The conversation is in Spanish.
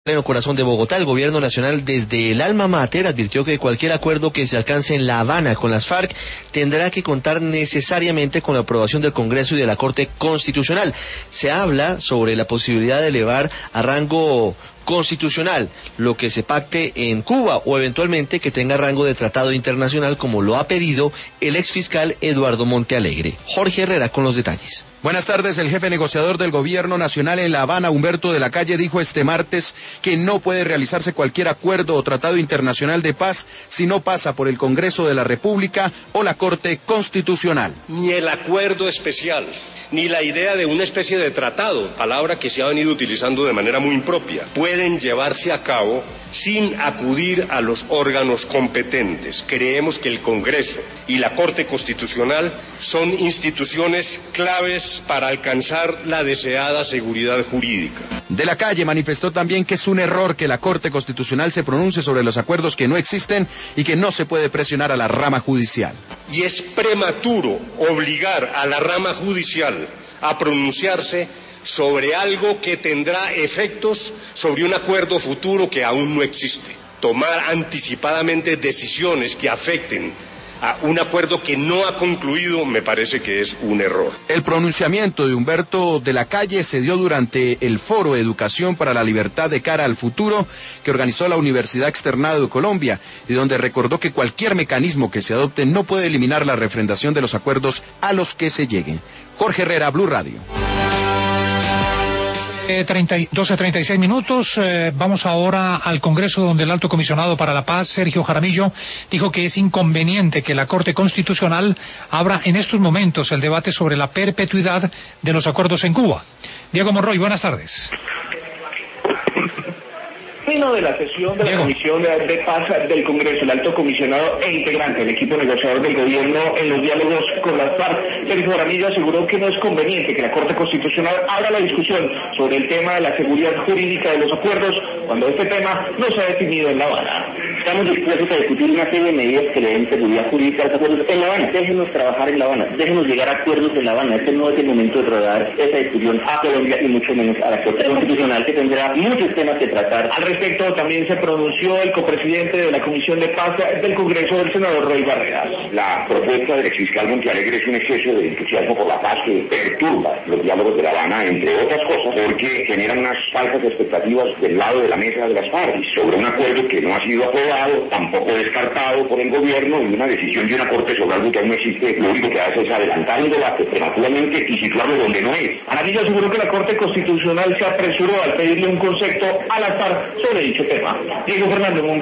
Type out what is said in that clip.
pleno corazón de Bogotá, el gobierno nacional desde el alma mater advirtió que cualquier acuerdo que se alcance en La Habana con las FARC tendrá que contar necesariamente con la aprobación del Congreso y de la Corte Constitucional. Se habla sobre la posibilidad de elevar a rango constitucional lo que se pacte en Cuba o eventualmente que tenga rango de tratado internacional, como lo ha pedido el exfiscal Eduardo Montealegre. Jorge Herrera con los detalles. Buenas tardes. El jefe negociador del gobierno nacional en La Habana, Humberto de la Calle, dijo este martes que no puede realizarse cualquier acuerdo o tratado internacional de paz si no pasa por el Congreso de la República o la Corte Constitucional. Ni el acuerdo especial, ni la idea de una especie de tratado, palabra que se ha venido utilizando de manera muy impropia, pueden llevarse a cabo sin acudir a los órganos competentes. Creemos que el Congreso y la Corte Constitucional son instituciones claves para alcanzar la deseada seguridad jurídica. De la Calle manifestó también que es un error que la Corte Constitucional se pronuncie sobre los acuerdos que no existen y que no se puede presionar a la rama judicial. Y es prematuro obligar a la rama judicial a pronunciarse sobre algo que tendrá efectos sobre un acuerdo futuro que aún no existe. Tomar anticipadamente decisiones que afecten a un acuerdo que no ha concluido me parece que es un error. El pronunciamiento de Humberto de la Calle se dio durante el Foro Educación para la Libertad de Cara al Futuro que organizó la Universidad Externado de Colombia, y donde recordó que cualquier mecanismo que se adopte no puede eliminar la refrendación de los acuerdos a los que se lleguen. Jorge Herrera, Blue Radio. 12:36 minutos. Vamos ahora al Congreso, donde el Alto Comisionado para la Paz, Sergio Jaramillo, dijo que es inconveniente que la Corte Constitucional abra en estos momentos el debate sobre la perpetuidad de los acuerdos en Cuba. Diego Monroy, buenas tardes. Pleno de la sesión de la Comisión de Paz del Congreso, el alto comisionado e integrante del equipo negociador del gobierno en los diálogos con las FARC, Sergio Jaramillo, aseguró que no es conveniente que la Corte Constitucional abra la discusión sobre el tema de la seguridad jurídica de los acuerdos cuando este tema no se ha definido en La Habana. Estamos dispuestos a discutir una serie de medidas que le den seguridad jurídica a los acuerdos en La Habana. Déjenos trabajar en La Habana, déjenos llegar a acuerdos en La Habana. Este no es el momento de trasladar esa discusión a Colombia y mucho menos a la Corte Constitucional, que tendrá muchos temas que tratar. Al respecto también se pronunció el copresidente de la Comisión de Paz del Congreso, el senador Roy Barreras. La propuesta del exfiscal Montealegre es un exceso de entusiasmo por la paz que perturba los diálogos de La Habana, entre otras cosas, porque generan unas falsas expectativas del lado de la mesa de las partes sobre un acuerdo que no ha sido aprobado, tampoco descartado por el gobierno, y una decisión de una corte sobre algo que aún no existe. Lo único que hace es adelantar un debate prematuramente y situarlo donde no es. Jaramillo aseguró que la Corte Constitucional se apresuró al pedirle un concepto a la FARC sobre dicho tema. Diego Fernando